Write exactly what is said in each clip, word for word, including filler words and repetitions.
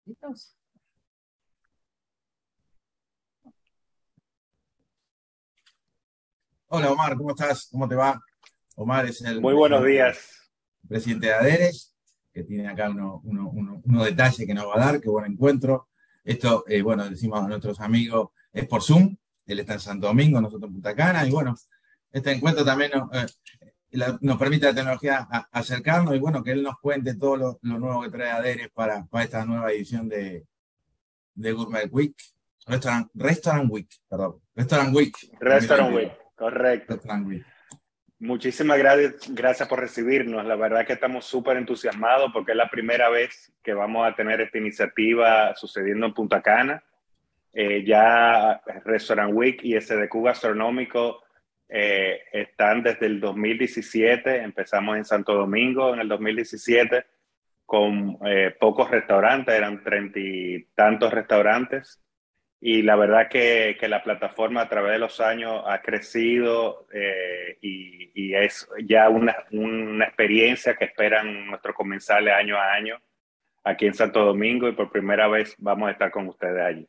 ¿Listos? Hola Omar, ¿cómo estás? ¿Cómo te va? Omar es el Muy buenos presidente, días. presidente de Aderes, que tiene acá uno- uno- uno- unos detalles que nos va a dar, qué buen encuentro. Esto, eh, bueno, decimos a nuestros amigos, es por Zoom, él está en Santo Domingo, nosotros en Punta Cana, y bueno, este encuentro también nos, eh, la- nos permite la tecnología a- acercarnos y bueno, que él nos cuente todo lo, lo nuevo que trae Aderes para, para esta nueva edición de, de Gourmet Week, Restaurant, Restaurant Week, perdón, Restaurant Week Restaurant Week, dos mil veintidós, correcto. Restaurant Week. Muchísimas gracias, gracias por recibirnos. La verdad que estamos súper entusiasmados porque es la primera vez que vamos a tener esta iniciativa sucediendo en Punta Cana. Eh, ya Restaurant Week y S D Q Gastronómico eh, están desde el dos mil diecisiete. Empezamos en Santo Domingo en el dos mil diecisiete con eh, pocos restaurantes, eran treinta y tantos restaurantes. Y la verdad que, que la plataforma a través de los años ha crecido eh, y, y es ya una, una experiencia que esperan nuestros comensales año a año aquí en Santo Domingo, y por primera vez vamos a estar con ustedes allí.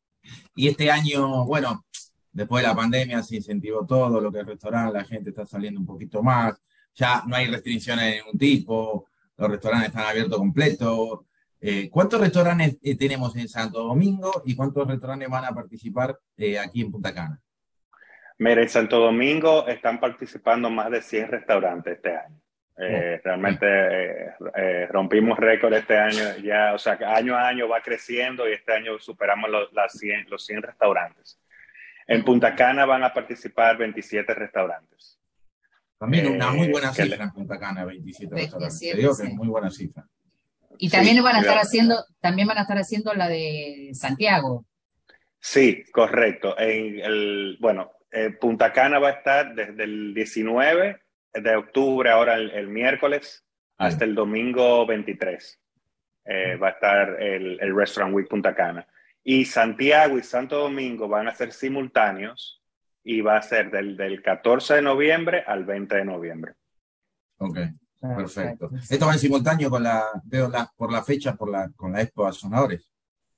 Y este año, bueno, después de la pandemia se incentivó todo lo que es restaurante, la gente está saliendo un poquito más, ya no hay restricciones de ningún tipo, los restaurantes están abiertos completos. Eh, ¿cuántos restaurantes eh, tenemos en Santo Domingo y cuántos restaurantes van a participar eh, aquí en Punta Cana? Mira, en Santo Domingo están participando más de cien restaurantes este año. Oh, Eh, bien. realmente eh, eh, rompimos récord este año, ya, o sea, que año a año va creciendo y este año superamos los, las cien, los cien restaurantes. En Punta Cana van a participar veintisiete restaurantes. También una muy Eh, buena que le, cifra en Punta Cana, veintisiete restaurantes. Te veintisiete, digo que es sí. muy buena cifra. Y también sí, van a estar la, haciendo, también van a estar haciendo la de Santiago. sí, correcto. En el, bueno, eh, Punta Cana va a estar desde el diecinueve de octubre, ahora el, el miércoles, Bien. hasta el domingo veintitrés. Eh, va a estar el, el Restaurant Week Punta Cana. Y Santiago y Santo Domingo van a ser simultáneos y va a ser del, del catorce de noviembre al veinte de noviembre. Ok, perfecto. Perfecto. Esto va en simultáneo con la, veo la, por la fecha, por la, con la Expo Azonadores.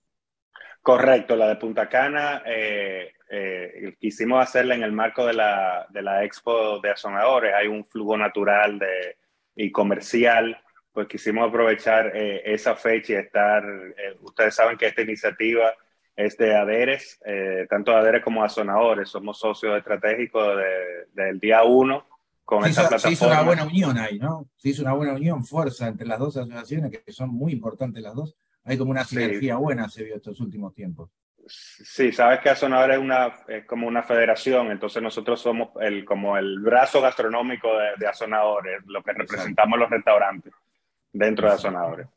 Correcto, la de Punta Cana eh, eh, quisimos hacerla en el marco de la, de la Expo de Azonadores. Hay un flujo natural de, y comercial, pues quisimos aprovechar eh, esa fecha y estar, eh, ustedes saben que esta iniciativa es de Aderes, eh, tanto Aderes como Azonadores, somos socios estratégicos de, del día uno con Se hizo, esta se hizo una plataforma. buena unión ahí, ¿no? Se hizo una buena unión, fuerza entre las dos asociaciones, que son muy importantes las dos. Hay como una Sí, sinergia buena, se vio estos últimos tiempos. sí, sabes que Azonador es, una, es como una federación, entonces nosotros somos el, como el brazo gastronómico de, de Azonadores, lo que Exacto, representamos los restaurantes dentro de exacto. Azonadores.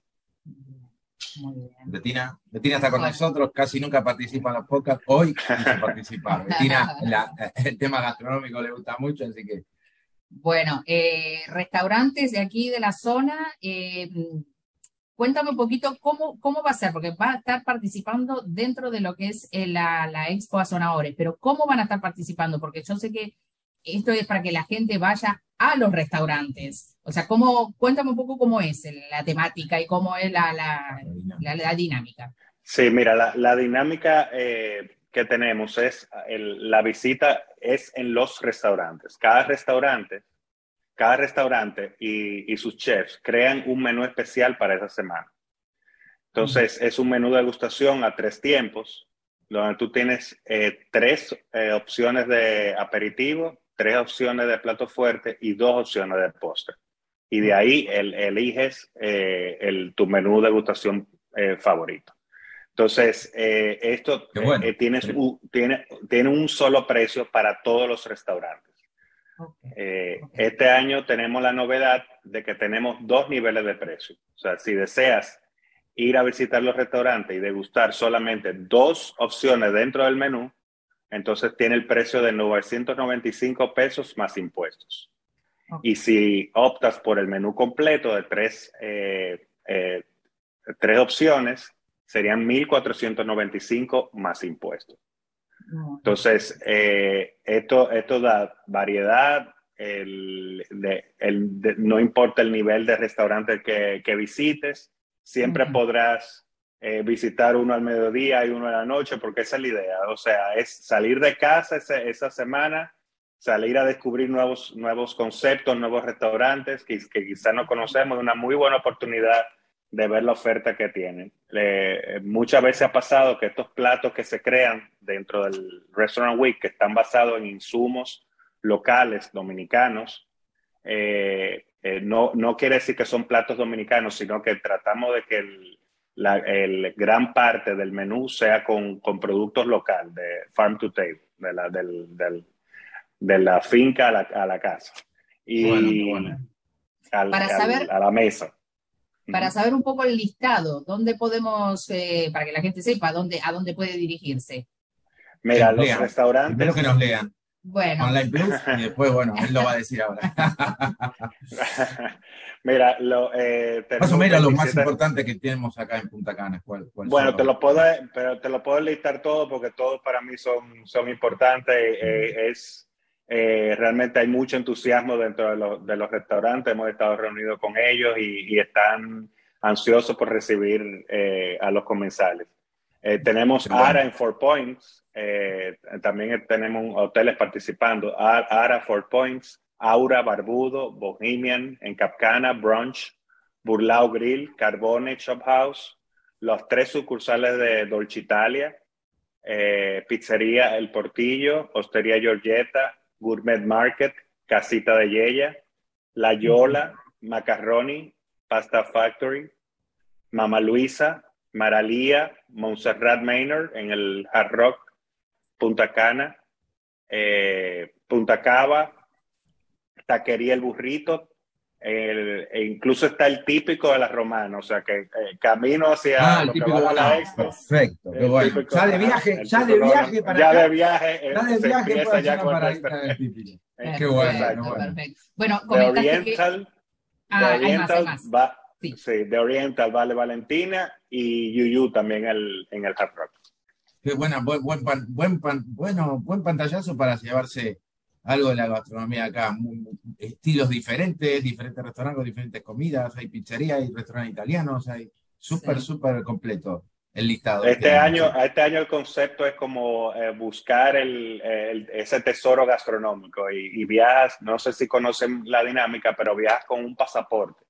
Muy bien. Betina, Betina está con Bueno. nosotros, casi nunca participa en los podcasts. Hoy quiso participar. Betina, la, el tema gastronómico le gusta mucho, así que Bueno, eh, restaurantes de aquí de la zona, eh, cuéntame un poquito cómo, cómo va a ser, porque va a estar participando dentro de lo que es eh, la, la Expo Azonadores, pero ¿cómo van a estar participando? Porque yo sé que esto es para que la gente vaya a los restaurantes. O sea, cómo, cuéntame un poco cómo es la temática y cómo es la, la, la, la dinámica. Sí, mira, la, la dinámica eh, que tenemos es, el, la visita es en los restaurantes. Cada restaurante, cada restaurante y, y sus chefs crean un menú especial para esa semana. Entonces, es un menú de degustación a tres tiempos, donde tú tienes eh, tres eh, opciones de aperitivo, tres opciones de plato fuerte y dos opciones de postre. Y de ahí el, eliges eh, el, tu menú de degustación eh, favorito. Entonces, eh, esto qué eh, bueno. eh, tienes un, tiene, tiene un solo precio para todos los restaurantes. Okay, Eh, okay. este año tenemos la novedad de que tenemos dos niveles de precio. O sea, si deseas ir a visitar los restaurantes y degustar solamente dos opciones dentro del menú, entonces tiene el precio de novecientos noventa y cinco pesos más impuestos. Y Okay. si optas por el menú completo de tres, eh, eh, tres opciones, serían mil cuatrocientos noventa y cinco más impuestos. Entonces, eh, esto, esto da variedad, el, de, el, de, no importa el nivel de restaurante que, que visites, siempre Uh-huh. podrás eh, visitar uno al mediodía y uno a la noche, porque esa es la idea. O sea, es salir de casa ese, esa semana, salir a descubrir nuevos, nuevos conceptos, nuevos restaurantes que, que quizás no conocemos, es una muy buena oportunidad de ver la oferta que tienen. Eh, muchas veces ha pasado que estos platos que se crean dentro del Restaurant Week, que están basados en insumos locales dominicanos, eh, eh, no, no quiere decir que son platos dominicanos, sino que tratamos de que el, la el gran parte del menú sea con, con productos locales, de farm to table, de la, del, del, de la finca a la, a la casa. Y bueno, bueno. Al, Para al, saber, a la mesa. para Uh-huh. saber un poco el listado, ¿dónde podemos, eh, para que la gente sepa dónde, a dónde puede dirigirse? Mira, Que los lean. restaurantes... Primero que nos lean. Bueno. Online Plus y después, bueno, él lo va a decir ahora. Mira, lo, eh, más o menos los más veintisiete... importantes que tenemos acá en Punta Cana. ¿Cuál, cuál bueno, son te los... lo puedo, pero te lo puedo listar todo porque todos para mí son, son importantes. Eh, es, eh, realmente hay mucho entusiasmo dentro de, lo, de los restaurantes. Hemos estado reunidos con ellos y, y están ansiosos por recibir eh, a los comensales. Eh, tenemos bueno. Ara en Four Points. Eh, también tenemos hoteles participando. Ara, Four Points, Aura, Barbudo, Bohemian, en Capcana, Brunch, Burlao Grill, Carbone, Shop House, los tres sucursales de Dolce Italia, eh, Pizzería El Portillo, Hostería Giorgetta, Gourmet Market, Casita de Yeya, La Yola, Macaroni, Pasta Factory, Mama Luisa, Maralía, Montserrat Manor en el Hard Rock, Punta Cana, eh, Punta Cava, Taquería El Burrito, el, e incluso está el típico de la Romana, o sea que eh, camino hacia ah, lo el que va a la expo. Perfecto, qué bueno. Típico, ya de viaje, ajá, ya de viaje la, para ya acá, de viaje, ya de se viaje empieza ya con el el típico. Perfecto, Qué bueno, qué bueno. bueno. Bueno, The comentaste Oriental, que... Ah, The hay más, hay más. va, sí. sí, The Oriental, Vale Valentina y Yuyu también el, en el Hard Rock. Qué buena, buen, buen, pan, buen, pan, bueno, buen pantallazo para llevarse algo de la gastronomía acá. Muy, estilos diferentes, diferentes restaurantes con diferentes comidas, hay pizzería, hay restaurantes italianos, hay súper, sí. súper completo el listado. Este, este año, año, este año el concepto es como eh, buscar el, el, ese tesoro gastronómico y, y viajas, no sé si conocen la dinámica, pero viajas con un pasaporte.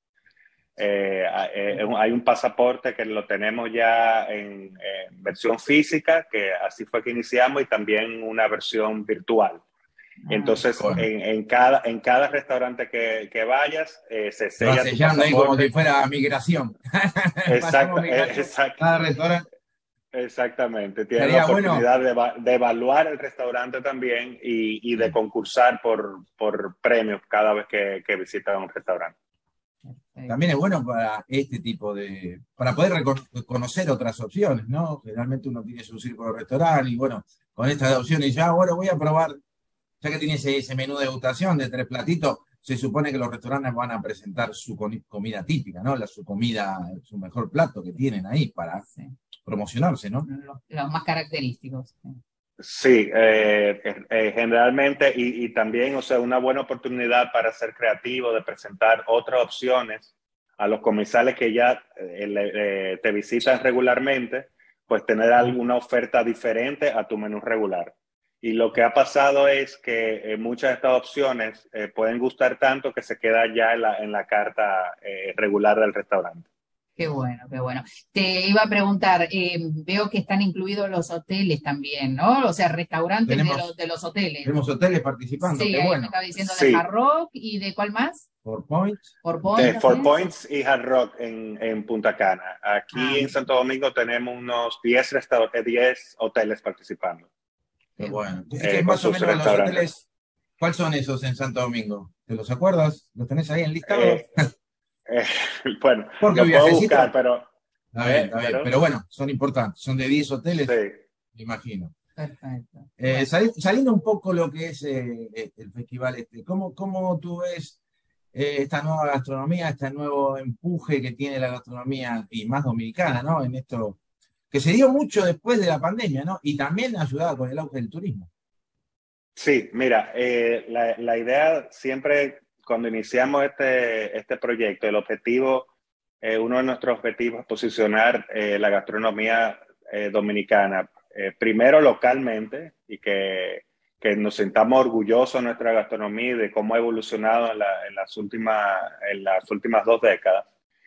Eh, eh, hay un pasaporte que lo tenemos ya en eh, versión física, que así fue que iniciamos, y también una versión virtual. Entonces, ah, bueno. en, en, cada, en cada restaurante que, que vayas, eh, se sella tu pasaporte. Ahí como si fuera migración. Exacto, exacto. Cada restaurante. Exactamente. Tienes la oportunidad bueno. de, de evaluar el restaurante también y, y de concursar por, por premios cada vez que, que visitas un restaurante. También es bueno para este tipo de, para poder conocer otras opciones, ¿no? Generalmente uno tiene su círculo restaurante y bueno, con estas opciones ya, bueno, voy a probar, ya que tiene ese, ese menú de degustación de tres platitos, se supone que los restaurantes van a presentar su comida típica, ¿no? La, su comida, su mejor plato que tienen ahí para sí. promocionarse, ¿no? Los, los más característicos. Sí. Sí, eh, eh, generalmente y, y también, o sea, una buena oportunidad para ser creativo, de presentar otras opciones a los comensales que ya eh, eh, te visitan regularmente, pues tener alguna oferta diferente a tu menú regular. Y lo que ha pasado es que eh, muchas de estas opciones eh, pueden gustar tanto que se queda ya en la, en la carta eh, regular del restaurante. Qué bueno, qué bueno. Te iba a preguntar, eh, veo que están incluidos los hoteles también, ¿no? O sea, restaurantes tenemos, de, los, de los hoteles. Tenemos hoteles participando, sí, qué ahí bueno. me estaba diciendo sí. de Hard Rock y de ¿cuál más? Four Points. Four Points, de Four Points y Hard Rock en, en Punta Cana. Aquí ah, en Santo Domingo tenemos unos diez, diez hoteles participando. Qué bueno. Eh, más o menos los hoteles, ¿cuáles son esos en Santo Domingo? ¿Te los acuerdas? ¿Los tenés ahí en listado? Eh, Eh, bueno, porque lo puedo buscar, pero... Está bien, está bien. Pero, pero bueno, son importantes. Son de diez hoteles, sí. Me imagino. Perfecto. Eh, sali, saliendo un poco lo que es eh, el festival este, ¿cómo, cómo tú ves eh, esta nueva gastronomía, este nuevo empuje que tiene la gastronomía y más dominicana, ¿no? En esto, que se dio mucho después de la pandemia, ¿no? Y también ayudada con el auge del turismo. Sí, mira, eh, la, la idea siempre... Cuando iniciamos este, este proyecto, el objetivo eh, uno de nuestros objetivos es posicionar eh, la gastronomía eh, dominicana, eh, primero localmente, y que, que nos sintamos orgullosos de nuestra gastronomía y de cómo ha evolucionado en, la, en, las, últimas, en las últimas dos décadas,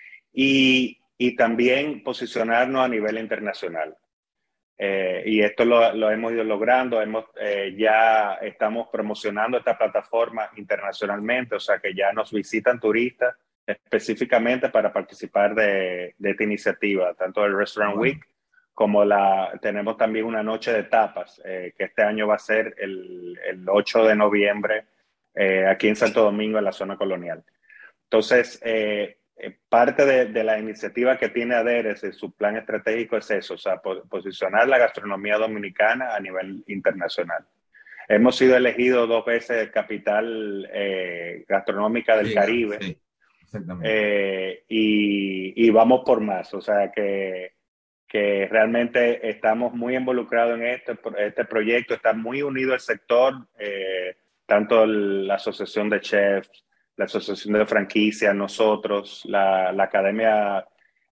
y, y también posicionarnos a nivel internacional. Eh, y esto lo, lo hemos ido logrando, hemos, eh, ya estamos promocionando esta plataforma internacionalmente, o sea que ya nos visitan turistas específicamente para participar de, de esta iniciativa, tanto el Restaurant Bueno. Week como la, tenemos también una noche de tapas, eh, que este año va a ser el, el ocho de noviembre eh, aquí en Santo Domingo, en la zona colonial. Entonces, eh, parte de, de la iniciativa que tiene ADERES en su plan estratégico es eso, o sea, po posicionar la gastronomía dominicana a nivel internacional. Hemos sido elegidos dos veces capital eh, gastronómica del Sí, Caribe, sí, exactamente. eh, y, y vamos por más, o sea que, que realmente estamos muy involucrados en este, este proyecto, está muy unido el sector, eh, tanto el, la Asociación de Chefs, la Asociación de Franquicias, nosotros, la, la Academia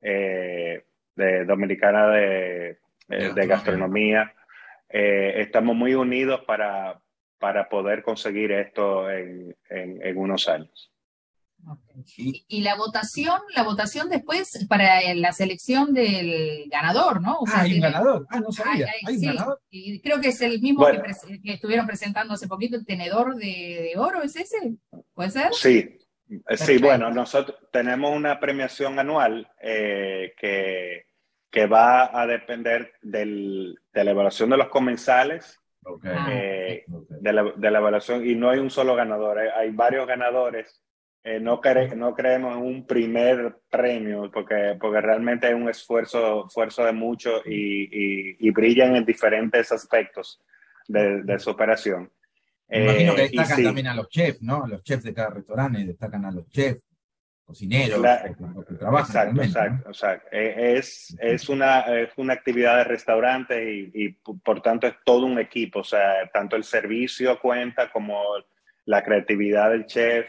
eh, de, Dominicana de, De eh, de gastronomía. Gastronomía. Eh, estamos muy unidos para, para poder conseguir esto en, en, en unos años. Okay. Y, Y, y la votación, la votación después para la selección del ganador, ¿no? O ah, sea, hay un tiene, ganador. Ah, no hay, sabía. hay- ¿Hay un sí, ganador? y creo que es el mismo que, Bueno, pres- que estuvieron presentando hace poquito, el tenedor de, de oro, ¿es ese? ¿Puede ser? sí, sí, bueno, Perfecto. nosotros tenemos una premiación anual eh, que, que va a depender del, de la evaluación de los comensales, Ok, Ah, eh, perfecto. ok. de, la, de la evaluación, y no hay un solo ganador, hay, hay varios ganadores. Eh, no, cre no creemos en un primer premio porque, porque realmente es un esfuerzo, esfuerzo de mucho y, y, y brillan en diferentes aspectos de, de su operación. Me imagino que Eh, y destacan también sí, a los chefs, ¿no? A los chefs de cada restaurante, destacan a los chefs, cocineros, la, los que, los que trabajan exacto, realmente, ¿no? exacto, exacto. Eh, es, es, una, es una actividad de restaurante y, y por tanto es todo un equipo, o sea, tanto el servicio cuenta como la creatividad del chef,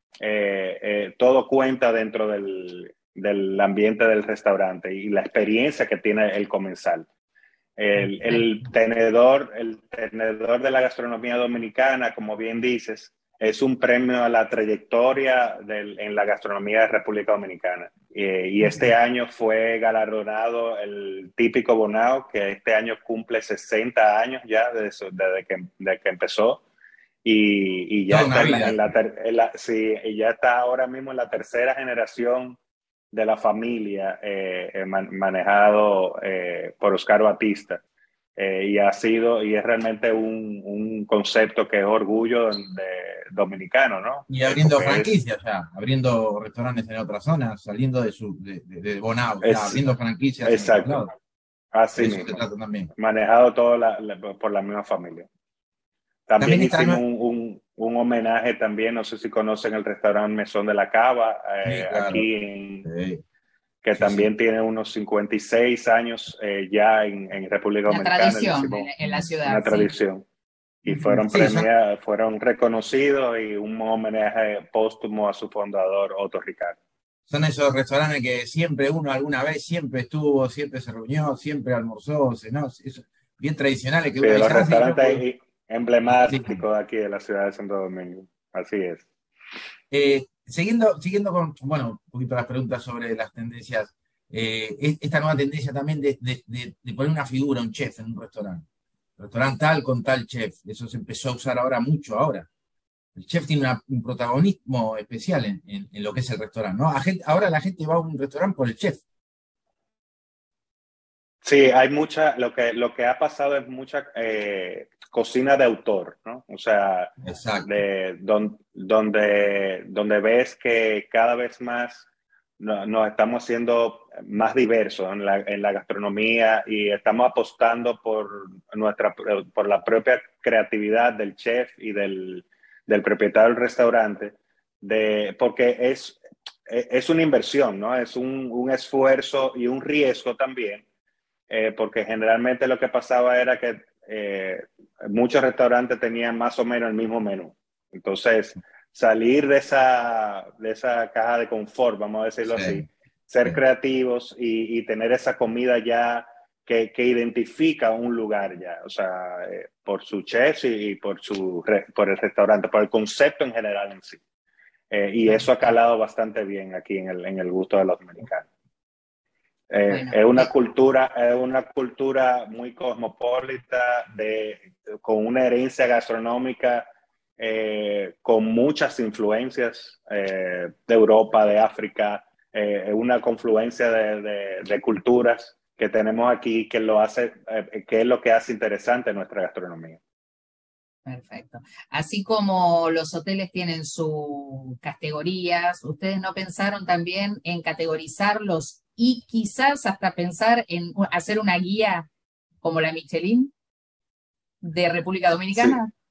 eh, eh, todo cuenta dentro del, del ambiente del restaurante y la experiencia que tiene el comensal. El, el, Perfecto. tenedor, el tenedor de la gastronomía dominicana, como bien dices, es un premio a la trayectoria del, en la gastronomía de República Dominicana. Eh, y este año fue galardonado el típico Bonao, que este año cumple sesenta años ya desde, desde, que, desde que empezó. Y, y ya Toda una está en la, vida. en la, ter, en la sí, y ya está ahora mismo en la tercera generación de la familia eh, man, manejado eh, por Oscar Batista. Eh, y ha sido, y es realmente un, un concepto que es orgullo de, dominicano, ¿no? Y Eh, abriendo porque es, franquicias ya, abriendo restaurantes en otras zonas, saliendo de su de, de, de Bonao, ya es abriendo franquicias en otros exacto, lados. así De eso se mismo, trata también. manejado todo la, la, por la misma familia. También También está hicimos nue- un, un, un homenaje también, no sé si conocen el restaurante Mesón de la Cava, Sí, eh, claro. aquí en, Sí, que sí, sí. también tiene unos cincuenta y seis años eh, ya en, en República La Dominicana, le tradición en, hicimos en la ciudad, una sí. tradición. Y Ujú. fueron Sí, son, premiados, fueron reconocidos y un homenaje póstumo a su fundador, Otto Ricardo. son esos restaurantes que siempre uno alguna vez siempre estuvo, siempre se reunió, siempre almorzó, cenó, eso, bien tradicionales que Sí, uno de los dice, ah, sí, yo voy. restaurantes Sí. emblemáticos de aquí de la ciudad de Santo Domingo. Así es. Eh, siguiendo, siguiendo con, bueno, un poquito las preguntas sobre las tendencias, eh, es- esta nueva tendencia también de, de- de- de poner una figura, un chef en un restaurante. Restaurante tal con tal chef, eso se empezó a usar ahora mucho ahora. El chef tiene una- un protagonismo especial en, en- en lo que es el restaurante, ¿no? A gente- ahora la gente va a un restaurante por el chef. Sí, hay mucha, lo que, lo que ha pasado es mucha eh, cocina de autor, ¿no? O sea, Exacto. de, don, donde, donde ves que cada vez más no- nos estamos haciendo más diversos en la, en la gastronomía y estamos apostando por, nuestra, por la propia creatividad del chef y del, del propietario del restaurante, de, porque es, es una inversión, ¿no? Es un, un esfuerzo y un riesgo también eh, porque generalmente lo que pasaba era que eh, muchos restaurantes tenían más o menos el mismo menú. Entonces, salir de esa, de esa caja de confort, vamos a decirlo Sí, así, ser Sí. creativos y, y tener esa comida ya que, que identifica un lugar ya, o sea, eh, por su chef y, y por, su, re- por el restaurante, por el concepto en general en sí. Eh, y eso ha calado bastante bien aquí en el, en el gusto de los americanos. Eh, Bueno, es una eh, cultura, es una cultura muy cosmopolita, de, con una herencia gastronómica eh, con muchas influencias eh, de Europa, de África, eh, una confluencia de, de, de, culturas que tenemos aquí que, lo hace, eh, que es lo que hace interesante nuestra gastronomía. perfecto. Así como los hoteles tienen sus categorías, ¿ustedes no pensaron también en categorizarlos y quizás hasta pensar en hacer una guía como la Michelin de República Sí. Dominicana?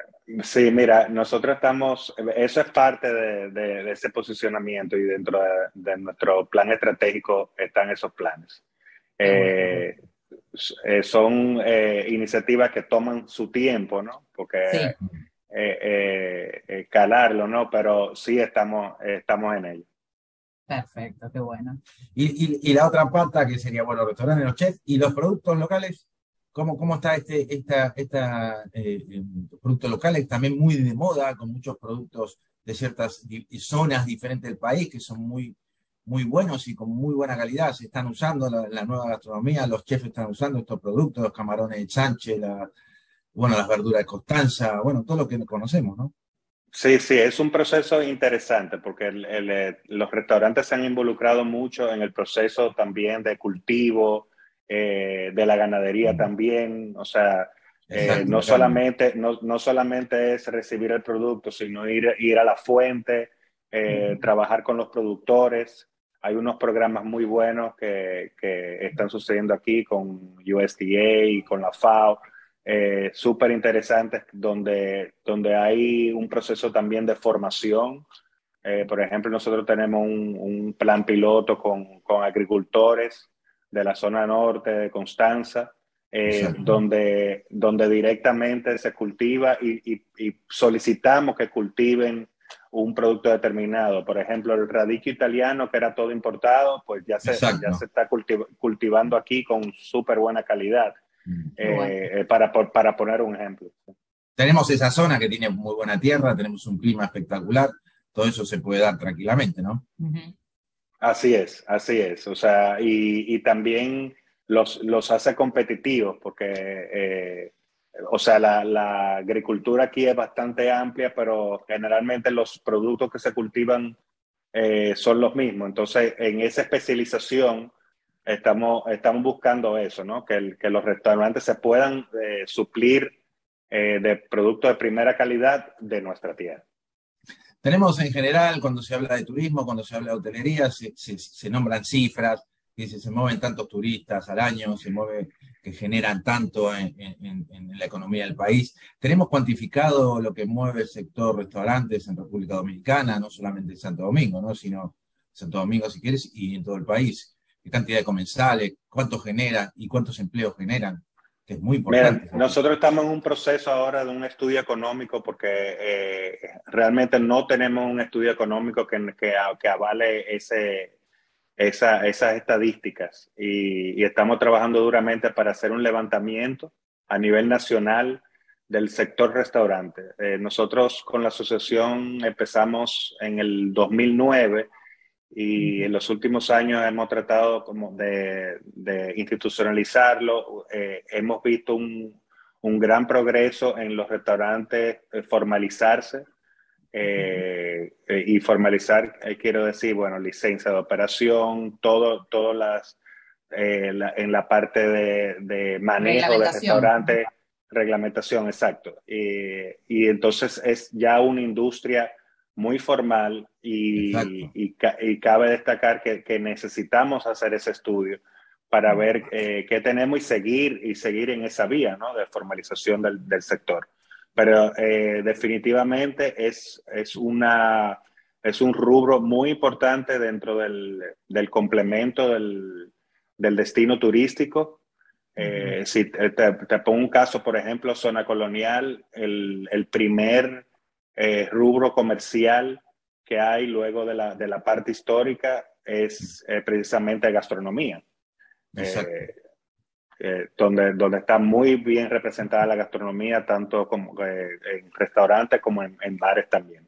Sí, mira, nosotros estamos, eso es parte de, de, de ese posicionamiento y dentro de, de nuestro plan estratégico están esos planes. Qué bueno. Eh, eh, son eh, iniciativas que toman su tiempo, ¿no? Porque Sí, eh, eh, eh, calarlo, ¿no? Pero sí estamos, estamos en ello. perfecto, qué bueno. Y, y, y la otra pata que sería, bueno, restaurantes, los chefs y los productos locales. ¿Cómo, cómo está este, esta, esta eh, eh, productos locales? También muy de moda, con muchos productos de ciertas di- zonas diferentes del país que son muy, muy buenos y con muy buena calidad. Se están usando la, la nueva gastronomía, los chefs están usando estos productos, los camarones de Sánchez, la, bueno, las verduras de Constanza, bueno, todo lo que conocemos, ¿no? Sí, sí, es un proceso interesante porque el, el, eh, los restaurantes se han involucrado mucho en el proceso también de cultivo, eh, de la ganadería también. O sea, eh, Exacto, no la carne. solamente, no, no solamente es recibir el producto, sino ir, ir a la fuente, eh, trabajar con los productores. Hay unos programas muy buenos que, que están sucediendo aquí con U S D A y con la FAO, eh, súper interesantes, donde, donde hay un proceso también de formación. Eh, por ejemplo, nosotros tenemos un, un plan piloto con, con agricultores de la zona norte de Constanza, eh, Exacto. donde, donde directamente se cultiva y, y, y solicitamos que cultiven un producto determinado. Por ejemplo, el radicchio italiano, que era todo importado, pues ya se, ya se Exacto. está cultiv cultivando aquí con súper buena calidad. Mm. Qué bueno. Eh, para, para poner un ejemplo. Tenemos esa zona que tiene muy buena tierra, tenemos un clima espectacular, todo eso se puede dar tranquilamente, ¿no? Ujú. Así es, así es. O sea, y, y también los, los hace competitivos porque, eh, o sea, la, la agricultura aquí es bastante amplia, pero generalmente los productos que se cultivan eh, son los mismos. Entonces, en esa especialización estamos, estamos buscando eso, ¿no? Que, el, que los restaurantes se puedan eh, suplir eh, de productos de primera calidad de nuestra tierra. Tenemos en general, cuando se habla de turismo, cuando se habla de hotelería, se, se, se nombran cifras, que se, se mueven tantos turistas al año, se mueve, que generan tanto en, en, en la economía del país. Tenemos cuantificado lo que mueve el sector restaurantes en República Dominicana, no solamente en Santo Domingo, ¿no? Sino Santo Domingo, si quieres, y en todo el país. ¿Qué cantidad de comensales? ¿Cuánto genera? ¿Y cuántos empleos generan? Que es muy importante. Miren, nosotros estamos en un proceso ahora de un estudio económico porque eh, realmente no tenemos un estudio económico que, que, que avale ese, esa, esas estadísticas y, y estamos trabajando duramente para hacer un levantamiento a nivel nacional del sector restaurante. Eh, nosotros con la asociación empezamos en el dos mil nueve y en los últimos años hemos tratado como de, de institucionalizarlo. Eh, hemos visto un, un, gran progreso en los restaurantes eh, formalizarse. Eh, eh, y formalizar, eh, quiero decir, bueno, licencia de operación, todo, todas las, eh, la, en la parte de, de manejo de Reglamentación. restaurantes, reglamentación, exacto. Eh, y entonces es ya una industria muy formal y, Exacto. y, y cabe destacar que, que, necesitamos hacer ese estudio para ver eh, qué tenemos y seguir, y seguir en esa vía, ¿no? De formalización del, del sector. Pero eh, definitivamente es, es, una, es un rubro muy importante dentro del, del complemento del, del destino turístico. Eh, si te, te, pongo un caso, por ejemplo, Zona Colonial, el, el primer eh, rubro comercial que hay luego de la, de la parte histórica es eh, precisamente gastronomía, Exacto. eh, eh, donde, donde está muy bien representada la gastronomía, tanto como, eh, en restaurantes como en, en bares también.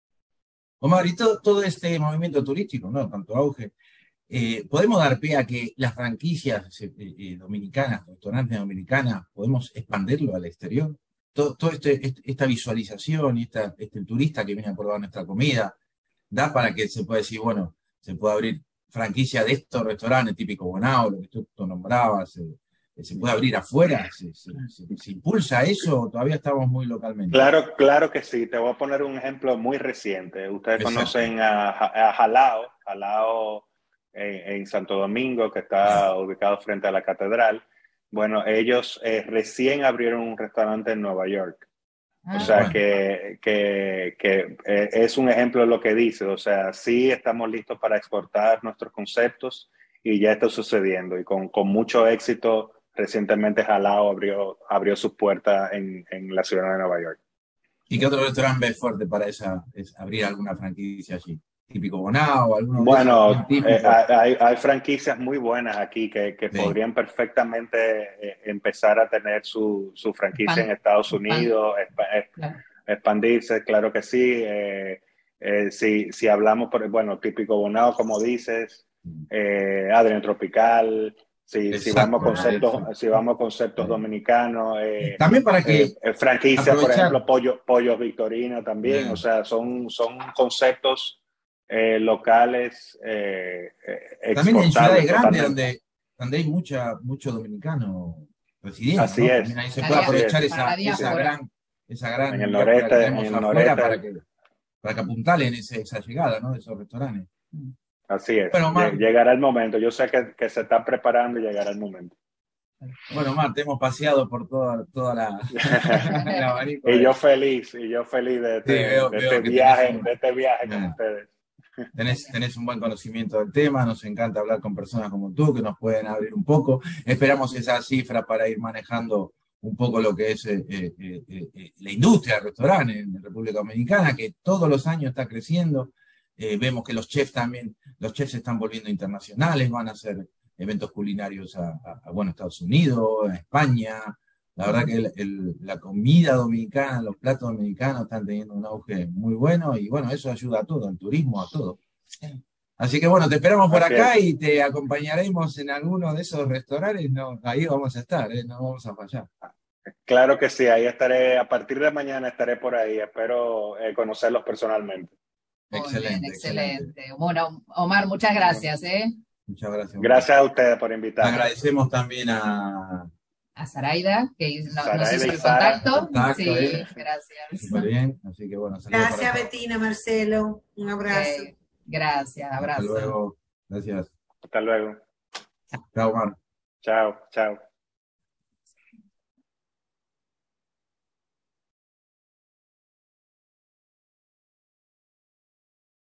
Omar, y todo, todo este movimiento turístico, ¿no? Tanto auge, eh, ¿podemos dar pie a que las franquicias eh, eh, dominicanas, restaurantes dominicanas, podemos expandirlo al exterior? Todo, todo este, este- esta visualización y esta, este turista que viene a probar nuestra comida, da para que se pueda decir, bueno, se puede abrir franquicia de estos restaurantes, típico Bonao, lo que tú, tú nombrabas, eh, se puede abrir afuera, se, se- se- se impulsa eso, o todavía estamos muy localmente. Claro, claro que sí. Te voy a poner un ejemplo muy reciente. Ustedes Exacto. conocen a, a Jalao, Jalao en, en Santo Domingo, que está ubicado frente a la catedral. Bueno, ellos eh, recién abrieron un restaurante en Nueva York. O Ah, sea, Bueno, que, que, que eh, es un ejemplo de lo que dice. O sea, sí estamos listos para exportar nuestros conceptos y ya está sucediendo. Y con, con mucho éxito, recientemente Jalao abrió, abrió sus puertas en, en la ciudad de Nueva York. ¿y qué otro restaurante ves fuerte para esa, es abrir alguna franquicia allí? Típico Bonao, alguno de esos bien Bueno, eh, típicos. hay, hay franquicias muy buenas aquí que, que Sí, podrían perfectamente eh, empezar a tener su, su franquicia en pan, Estados pan, Unidos, exp- claro. expandirse, claro que sí. Eh, eh, si, si hablamos, por, bueno, típico Bonao, como dices, eh, Adrian Tropical, si, si vamos a exacto. conceptos, Eso. si vamos a conceptos Sí. dominicanos, eh, También para eh, que eh, franquicias, por aprovechar. ejemplo, Pollo, Pollos Victorino también, o eh, sea, son, son conceptos eh, locales eh, eh, También en exportables ciudades grandes totalmente. donde, donde hay mucha, mucho dominicano residiendo, Así ¿no? También es, ahí se La puede dia- así aprovechar es. para la esa, esa Sí. diáspora. gran, esa En el gran diáspora que noreste, en tenemos el afuera para noreste, que, para que apuntalen ese, esa llegada, ¿no? De esos restaurantes. así es. Bueno, Omar, Lle- Llegará el momento. Yo sé que, que se está preparando y llegará el momento. bueno, Omar, te hemos paseado por toda, toda la, el abanico Y de. yo feliz, y yo feliz de Sí, este, veo, de este veo que tenés viaje, un, de este viaje con eh, ustedes. tenés, tenés un buen conocimiento del tema, nos encanta hablar con personas como tú que nos pueden abrir un poco. Esperamos esa cifra para ir manejando un poco lo que es eh, eh, eh, eh, la industria del restaurante en República Dominicana, que todos los años está creciendo. Eh, vemos que los chefs también, los chefs se están volviendo internacionales, van a hacer eventos culinarios a, a, a bueno, Estados Unidos, a España. La verdad que el, el, la comida dominicana, los platos dominicanos están teniendo un auge muy bueno y bueno, eso ayuda a todo, al turismo, a todo. Así que bueno, te esperamos por Así acá es. y te acompañaremos en alguno de esos restaurantes. No, ahí vamos a estar, ¿eh? No vamos a fallar. Claro que sí, ahí estaré, a partir de mañana estaré por ahí. Espero eh, conocerlos personalmente. Muy bien, Excelente, excelente. excelente. Bueno, Omar, muchas gracias, ¿eh? Muchas gracias, Omar. Gracias a ustedes por invitarme. Agradecemos también a A Zaraida, que no- nos Saraida hizo y el Sara. contacto. Contacto, Sí, ¿eh? gracias. Súper bien. Así que bueno, saludos para Gracias, todos. Betina, Marcelo. Un abrazo. Ok, gracias, Hasta abrazo. luego. Gracias. Hasta luego. Chao, Omar. Chao, chao.